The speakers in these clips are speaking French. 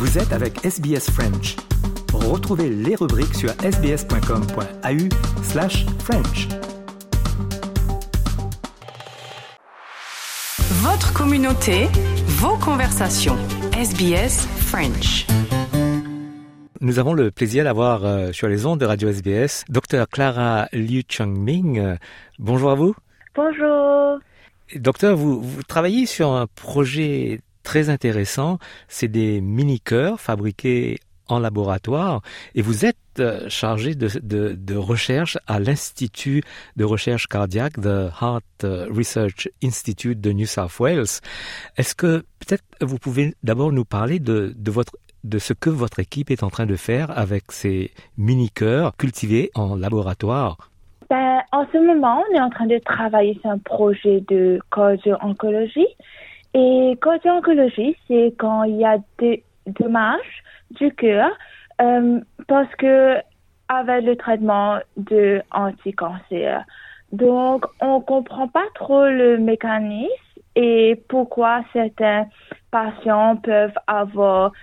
Vous êtes avec SBS French. Retrouvez les rubriques sur sbs.com.au/French. Votre communauté, vos conversations. SBS French. Nous avons le plaisir d'avoir sur les ondes de Radio SBS Dr Clara Liu Cheng-Ming. Bonjour à vous. Bonjour. Docteur, vous travaillez sur un projet très intéressant. C'est des mini-cœurs fabriqués en laboratoire et vous êtes chargé de recherche à l'Institut de recherche cardiaque de Heart Research Institute de New South Wales. Est-ce que peut-être vous pouvez d'abord nous parler de ce que votre équipe est en train de faire avec ces mini-cœurs cultivés en laboratoire? En ce moment, on est en train de travailler sur un projet de cardio-oncologie. Et cardio-oncologie, c'est quand il y a des dommages du cœur parce que avec le traitement de anti-cancer. Donc, on comprend pas trop le mécanisme et pourquoi certains patients peuvent avoir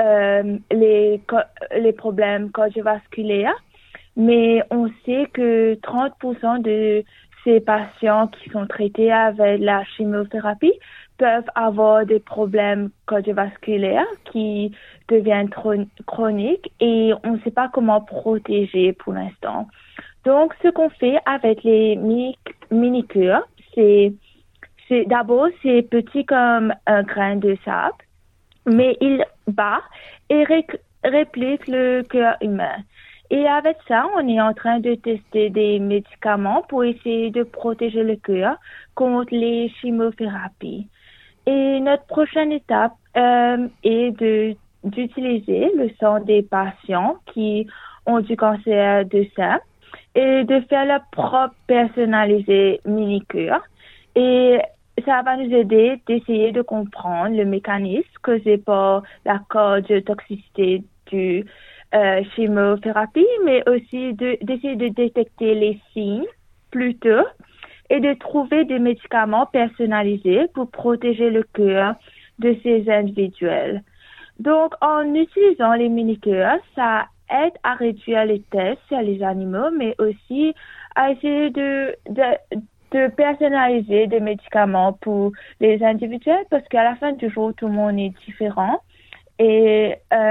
les problèmes cardiovasculaires. Mais on sait que 30% de ces patients qui sont traités avec la chimiothérapie peuvent avoir des problèmes cardiovasculaires qui deviennent chroniques et on ne sait pas comment protéger pour l'instant. Donc, ce qu'on fait avec les mini-cœurs, c'est d'abord, c'est petit comme un grain de sable, mais il bat et réplique le cœur humain. Et avec ça, on est en train de tester des médicaments pour essayer de protéger le cœur contre les chimiothérapies. Et notre prochaine étape est d'utiliser le sang des patients qui ont du cancer de sein et de faire leur propre personnalisé mini-cœur. Et ça va nous aider d'essayer de comprendre le mécanisme causé par la cardiotoxicité du chimiothérapie, mais aussi d'essayer de détecter les signes plus tôt et de trouver des médicaments personnalisés pour protéger le cœur de ces individus. Donc, en utilisant les mini-cœurs, ça aide à réduire les tests sur les animaux, mais aussi à essayer de personnaliser des médicaments pour les individus, parce qu'à la fin du jour, tout le monde est différent. Et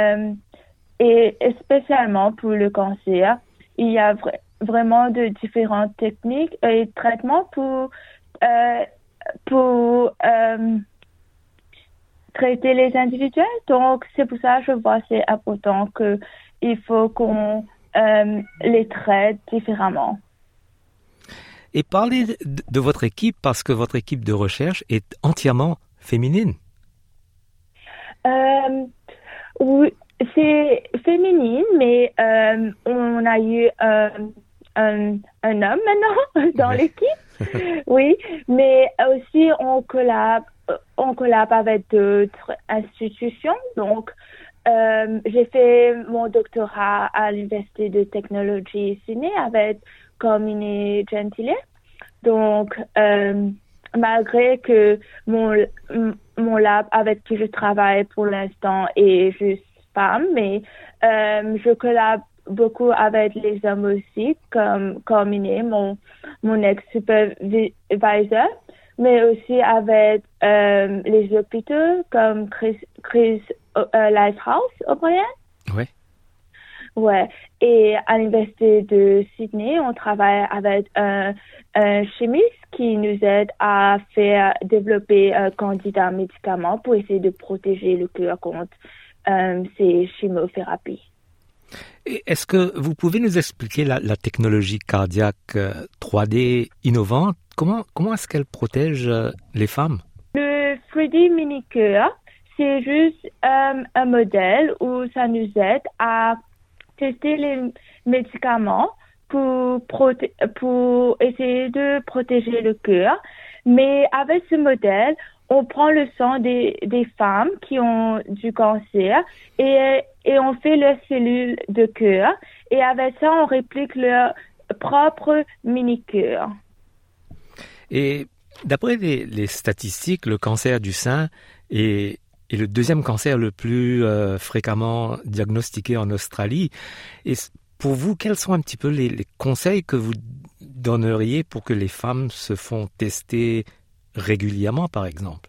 spécialement pour le cancer, il y a vraiment de différentes techniques et traitements pour traiter les individus. Donc, c'est pour ça que je vois c'est important qu'il faut qu'on les traite différemment. Et parlez de votre équipe, parce que votre équipe de recherche est entièrement féminine. Oui. C'est féminine, mais on a eu un homme maintenant dans l'équipe. Oui, mais aussi on collab avec d'autres institutions. Donc, j'ai fait mon doctorat à l'Université de technologie Sydney avec Carmine Gentile. Donc, malgré que mon lab avec qui je travaille pour l'instant est juste femme, mais je collabore beaucoup avec les hommes aussi, comme Carmine, mon ex-supervisor, mais aussi avec les hôpitaux comme Chris Lighthouse O'Brien. Oui. Ouais. Et à l'Université de Sydney, on travaille avec un chimiste qui nous aide à faire développer un candidat médicament pour essayer de protéger le cœur contre ces chimiothérapies. Est-ce que vous pouvez nous expliquer la technologie cardiaque 3D innovante? Comment est-ce qu'elle protège les femmes? Le 3D mini-cœur, c'est juste un modèle où ça nous aide à tester les médicaments pour essayer de protéger le cœur. Mais avec ce modèle, on prend le sang des femmes qui ont du cancer et on fait leurs cellules de cœur. Et avec ça, on réplique leur propre mini-cœur. Et d'après les statistiques, le cancer du sein est est le deuxième cancer le plus fréquemment diagnostiqué en Australie. Et pour vous, quels sont un petit peu les conseils que vous donneriez pour que les femmes se font tester régulièrement, par exemple?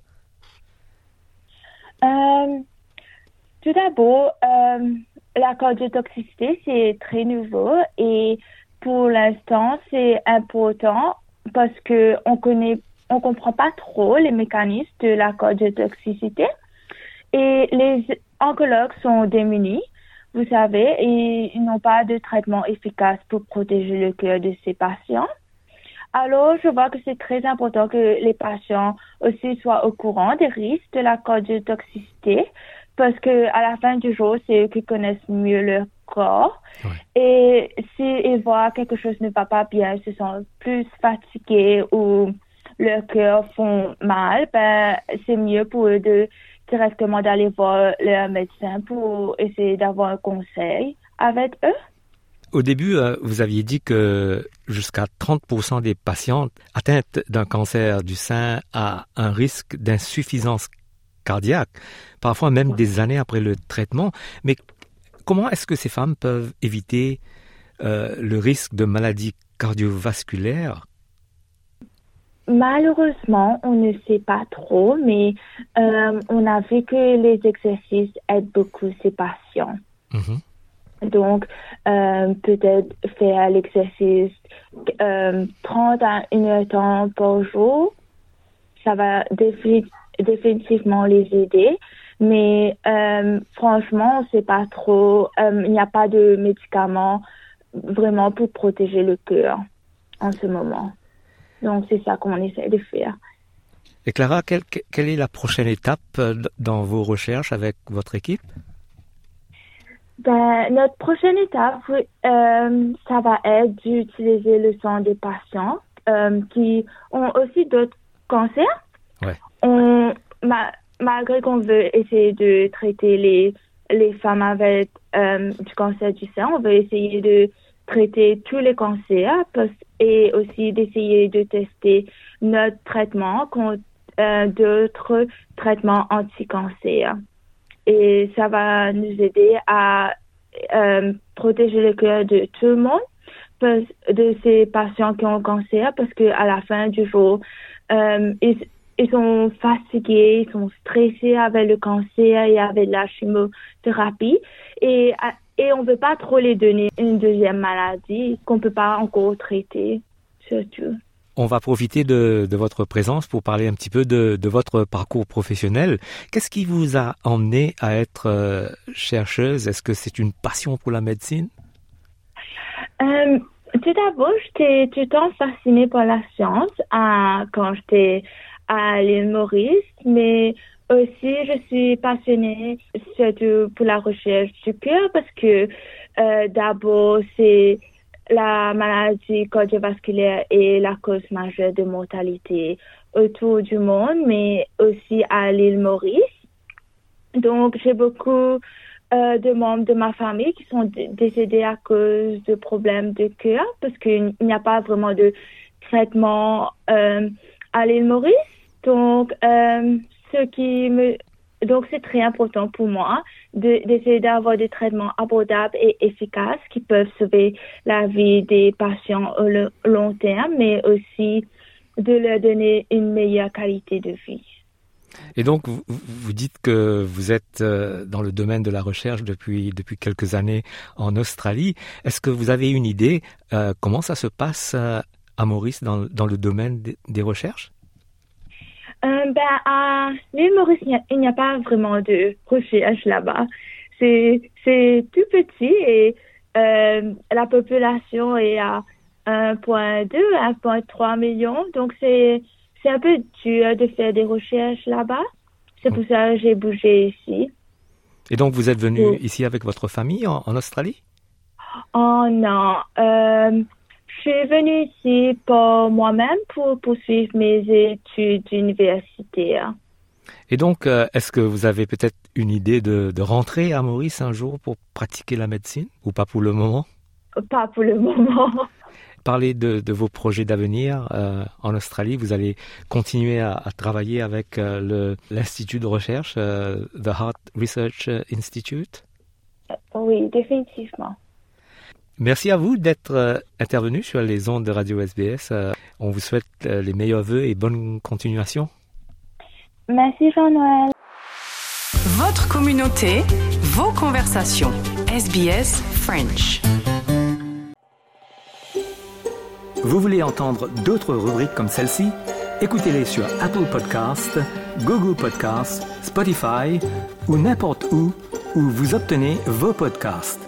Tout d'abord, la cardiotoxicité, c'est très nouveau et pour l'instant, c'est important parce que on comprend pas trop les mécanismes de la cardiotoxicité et les oncologues sont démunis, vous savez, et ils n'ont pas de traitement efficace pour protéger le cœur de ces patients. Alors, je vois que c'est très important que les patients aussi soient au courant des risques de la cardiotoxicité parce que à la fin du jour, c'est eux qui connaissent mieux leur corps. Ouais. Et s'ils voient quelque chose ne va pas bien, ils se sentent plus fatigués ou leur cœur font mal, c'est mieux pour eux directement d'aller voir leur médecin pour essayer d'avoir un conseil avec eux. Au début, vous aviez dit que jusqu'à 30% des patientes atteintes d'un cancer du sein a un risque d'insuffisance cardiaque, parfois même des années après le traitement. Mais comment est-ce que ces femmes peuvent éviter le risque de maladies cardiovasculaires? Malheureusement, on ne sait pas trop, mais on a vu que les exercices aident beaucoup ces patients. Mm-hmm. Donc, peut-être faire l'exercice 30 à 1 heure de temps par jour, ça va définitivement les aider. Mais franchement, on ne sait pas trop. Il n'y a pas de médicaments vraiment pour protéger le cœur en ce moment. Donc, c'est ça qu'on essaie de faire. Et Clara, quelle est la prochaine étape dans vos recherches avec votre équipe? Notre prochaine étape, ça va être d'utiliser le sang des patients qui ont aussi d'autres cancers. Ouais. Malgré qu'on veut essayer de traiter les femmes avec du cancer du sein, on veut essayer de traiter tous les cancers et aussi d'essayer de tester notre traitement contre d'autres traitements anti-cancer. Et ça va nous aider à protéger le cœur de tout le monde, de ces patients qui ont le cancer, parce que à la fin du jour, ils sont fatigués, ils sont stressés avec le cancer et avec la chimiothérapie. Et on ne veut pas trop les donner une deuxième maladie qu'on ne peut pas encore traiter, surtout. On va profiter de votre présence pour parler un petit peu de votre parcours professionnel. Qu'est-ce qui vous a emmené à être chercheuse? Est-ce que c'est une passion pour la médecine? Tout d'abord, j'étais tout le temps fascinée par la science quand j'étais à l'île Maurice, mais aussi je suis passionnée surtout pour la recherche du cœur parce que d'abord c'est la maladie cardiovasculaire est la cause majeure de mortalité autour du monde, mais aussi à l'île Maurice. Donc, j'ai beaucoup de membres de ma famille qui sont décédés à cause de problèmes de cœur parce qu'il n'y a pas vraiment de traitement à l'île Maurice. Donc, Donc, c'est très important pour moi d'essayer d'avoir des traitements abordables et efficaces qui peuvent sauver la vie des patients au long terme, mais aussi de leur donner une meilleure qualité de vie. Et donc, vous dites que vous êtes dans le domaine de la recherche depuis quelques années en Australie. Est-ce que vous avez une idée comment ça se passe à Maurice dans le domaine des recherches? À l'île Maurice, il n'y a pas vraiment de recherche là-bas. C'est tout petit et la population est à 1,2, 1,3 millions. Donc, c'est un peu dur de faire des recherches là-bas. C'est pour ça que j'ai bougé ici. Et donc, vous êtes venu ici avec votre famille en Australie? Oh non. Je suis venue ici pour moi-même pour poursuivre mes études universitaires. Et donc, est-ce que vous avez peut-être une idée de rentrer à Maurice un jour pour pratiquer la médecine ou pas pour le moment? Pas pour le moment. parler de vos projets d'avenir en Australie. Vous allez continuer à travailler avec l'Institut de recherche, The Heart Research Institute? Oui, définitivement. Merci à vous d'être intervenu sur les ondes de Radio SBS. On vous souhaite les meilleurs vœux et bonne continuation. Merci Jean-Noël. Votre communauté, vos conversations. SBS French. Vous voulez entendre d'autres rubriques comme celle-ci? Écoutez-les sur Apple Podcasts, Google Podcasts, Spotify ou n'importe où vous obtenez vos podcasts.